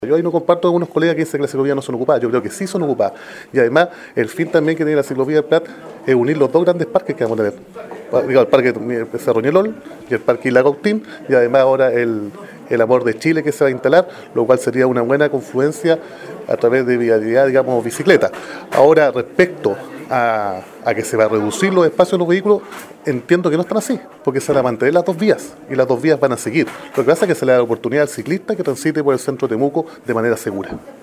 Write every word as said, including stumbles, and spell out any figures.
Yo ahí no comparto con algunos colegas que dicen que las ciclovías no son ocupadas, yo creo que sí son ocupadas. Y además, el fin también que tiene la ciclovía del Prat es unir los dos grandes parques que vamos a tener. Digo, el parque Cerro Ñelol y el parque Isla Cautín, y además ahora el, el Amor de Chile que se va a instalar, lo cual sería una buena confluencia a través de vialidad, digamos, bicicleta. Ahora, respecto a, a que se va a reducir los espacios de los vehículos, entiendo que no están así, porque se van a mantener las dos vías, y las dos vías van a seguir. Lo que pasa es que se le da la oportunidad al ciclista que transite por el centro de Temuco de manera segura.